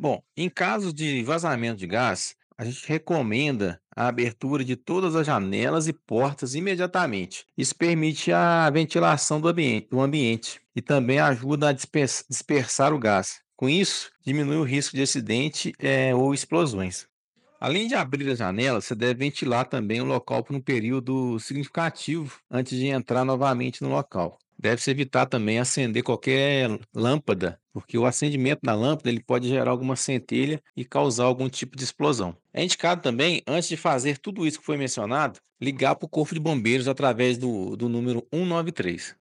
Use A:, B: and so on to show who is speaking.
A: Bom, em caso de vazamento de gás, a gente recomenda a abertura de todas as janelas e portas imediatamente. Isso permite a ventilação do ambiente e também ajuda a dispersar o gás. Com isso, diminui o risco de acidente ou explosões. Além de abrir as janelas, você deve ventilar também o local por um período significativo antes de entrar novamente no local. Deve-se evitar também acender qualquer lâmpada, porque o acendimento da lâmpada ele pode gerar alguma centelha e causar algum tipo de explosão. É indicado também, antes de fazer tudo isso que foi mencionado, ligar para o Corpo de Bombeiros através do número 193.